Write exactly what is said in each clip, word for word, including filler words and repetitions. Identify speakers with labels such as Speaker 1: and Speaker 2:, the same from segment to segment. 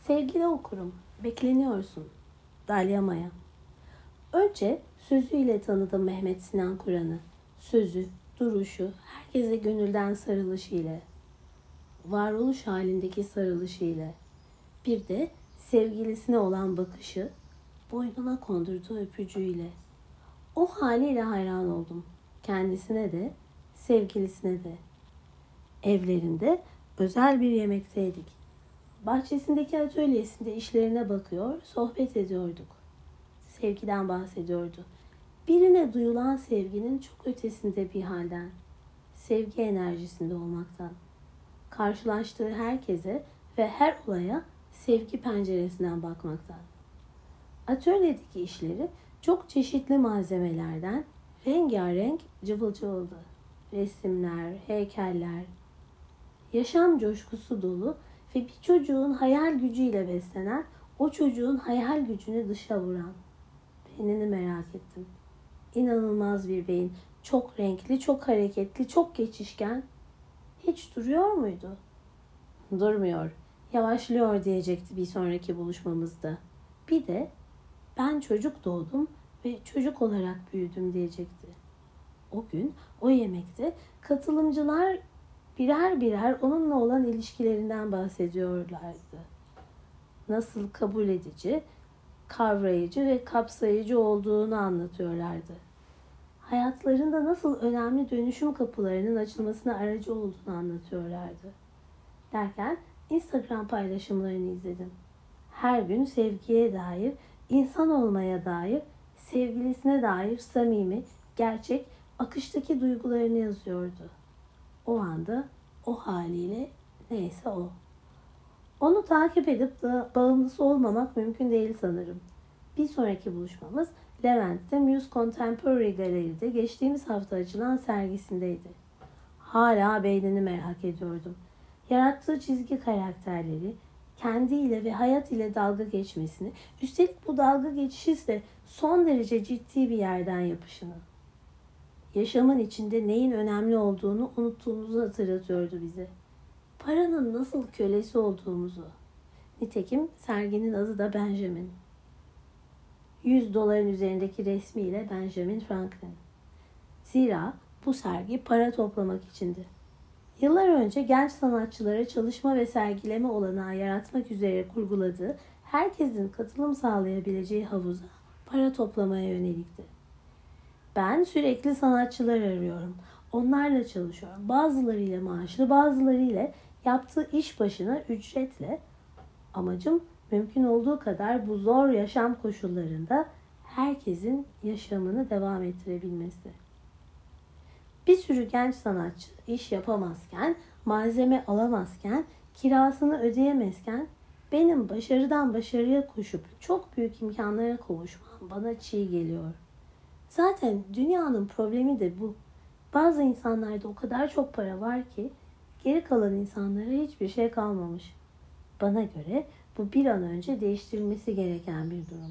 Speaker 1: Sevgili okurum, bekleniyorsun. Dalya Maya. Önce sözüyle tanıdım Mehmet Sinan Kur'an'ı. Sözü, duruşu, herkese gönülden sarılışıyla, varoluş halindeki sarılışıyla, bir de sevgilisine olan bakışı, boynuna kondurduğu öpücüğüyle. O haliyle hayran oldum. Kendisine de, sevgilisine de. Evlerinde özel bir yemekteydik. Bahçesindeki atölyesinde işlerine bakıyor, sohbet ediyorduk. Sevgiden bahsediyordu. Birine duyulan sevginin çok ötesinde bir halden, sevgi enerjisinde olmaktan. Karşılaştığı herkese ve her olaya sevgi penceresinden bakmaktan. Atölyedeki işleri çok çeşitli malzemelerden rengarenk cıvıl cıvıldı. Resimler, heykeller, yaşam coşkusu dolu ve bir çocuğun hayal gücüyle beslenen, o çocuğun hayal gücünü dışa vuran. Beynini merak ettim. İnanılmaz bir beyin. Çok renkli, çok hareketli, çok geçişken. Hiç duruyor muydu? Durmuyor. Yavaşlıyor diyecekti bir sonraki buluşmamızda. Bir de ben çocuk doğdum ve çocuk olarak büyüdüm diyecekti. O gün o yemekte katılımcılar birer birer onunla olan ilişkilerinden bahsediyorlardı. Nasıl kabul edici, kavrayıcı ve kapsayıcı olduğunu anlatıyorlardı. Hayatlarında nasıl önemli dönüşüm kapılarının açılmasına aracı olduğunu anlatıyorlardı. Derken Instagram paylaşımlarını izledim. Her gün sevgiye dair, insan olmaya dair, sevgilisine dair samimi, gerçek, akıştaki duygularını yazıyordu. O anda, o haliyle neyse o. Onu takip edip da bağımlısı olmamak mümkün değil sanırım. Bir sonraki buluşmamız Levent'te Muse Contemporary Gallery'de geçtiğimiz hafta açılan sergisindeydi. Hala beynini merak ediyordum. Yarattığı çizgi karakterleri, kendiyle ve hayat ile dalga geçmesini, üstelik bu dalga geçişi ise son derece ciddi bir yerden yapışını. Yaşamın içinde neyin önemli olduğunu unuttuğumuzu hatırlatıyordu bize. Paranın nasıl kölesi olduğumuzu. Nitekim serginin adı da Benjamin. yüz doların üzerindeki resmiyle Benjamin Franklin. Zira bu sergi para toplamak içindi. Yıllar önce genç sanatçılara çalışma ve sergileme olanağı yaratmak üzere kurguladığı, herkesin katılım sağlayabileceği havuza para toplamaya yönelikti. Ben sürekli sanatçılar arıyorum. Onlarla çalışıyorum. Bazılarıyla maaşlı, bazılarıyla yaptığı iş başına ücretle. Amacım mümkün olduğu kadar bu zor yaşam koşullarında herkesin yaşamını devam ettirebilmesi. Bir sürü genç sanatçı iş yapamazken, malzeme alamazken, kirasını ödeyemezken benim başarıdan başarıya koşup çok büyük imkanlara kavuşmam bana çiğ geliyor. Zaten dünyanın problemi de bu. Bazı insanlarda o kadar çok para var ki geri kalan insanlara hiçbir şey kalmamış. Bana göre bu bir an önce değiştirilmesi gereken bir durum.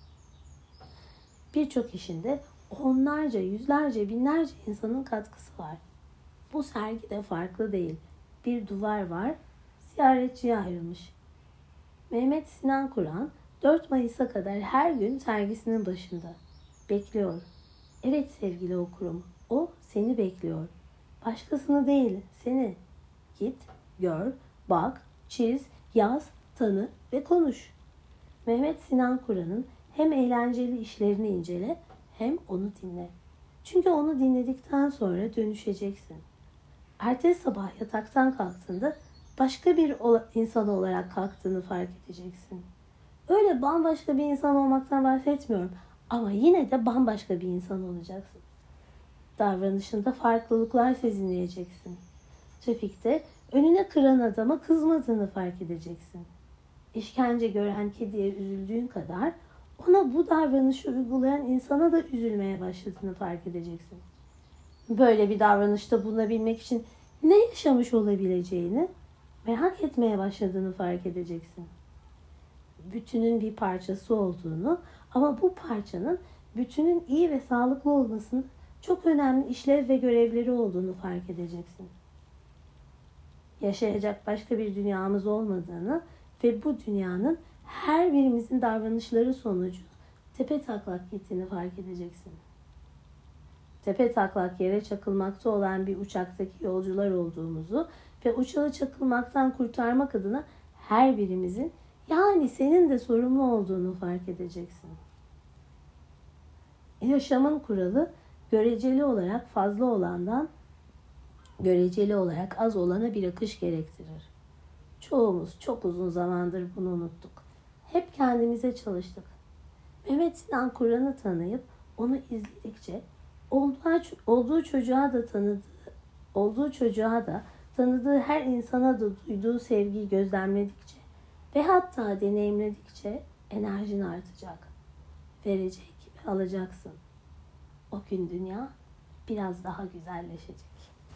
Speaker 1: Birçok işinde onlarca, yüzlerce, binlerce insanın katkısı var. Bu sergi de farklı değil. Bir duvar var, ziyaretçiye ayrılmış. Mehmet Sinan Kur'an dört Mayıs'a kadar her gün sergisinin başında. Bekliyor. Evet sevgili okurum, o seni bekliyor. Başkasını değil, seni. Git, gör, bak, çiz, yaz, tanı ve konuş. Mehmet Sinan Kur'an'ın hem eğlenceli işlerini incele hem onu dinle. Çünkü onu dinledikten sonra dönüşeceksin. Ertesi sabah yataktan kalktığında başka bir insan olarak kalktığını fark edeceksin. Öyle bambaşka bir insan olmaktan bahsetmiyorum ama yine de bambaşka bir insan olacaksın. Davranışında farklılıklar sezinleyeceksin. Trafikte önüne kıran adama kızmadığını fark edeceksin. İşkence gören kediye üzüldüğün kadar ona bu davranışı uygulayan insana da üzülmeye başladığını fark edeceksin. Böyle bir davranışta bulunabilmek için ne yaşamış olabileceğini merak etmeye başladığını fark edeceksin. Bütünün bir parçası olduğunu ama bu parçanın bütünün iyi ve sağlıklı olmasının çok önemli işlev ve görevleri olduğunu fark edeceksin. Yaşayacak başka bir dünyamız olmadığını, ve bu dünyanın her birimizin davranışları sonucu tepe taklak gittiğini fark edeceksin. Tepe taklak yere çakılmakta olan bir uçaktaki yolcular olduğumuzu ve uçağı çakılmaktan kurtarmak adına her birimizin, yani senin de sorumlu olduğunu fark edeceksin. Yaşamın kuralı göreceli olarak fazla olandan göreceli olarak az olana bir akış gerektirir. Çoğumuz çok uzun zamandır bunu unuttuk. Hep kendimize çalıştık. Mehmet Sinan Kur'an'ı tanıyıp onu izledikçe olduğu, olduğu çocuğa da tanıdığı olduğu çocuğa da tanıdığı her insana da duyduğu sevgiyi gözlemledikçe ve hatta deneyimledikçe enerjin artacak. Verecek ve alacaksın. O gün dünya biraz daha güzelleşecek.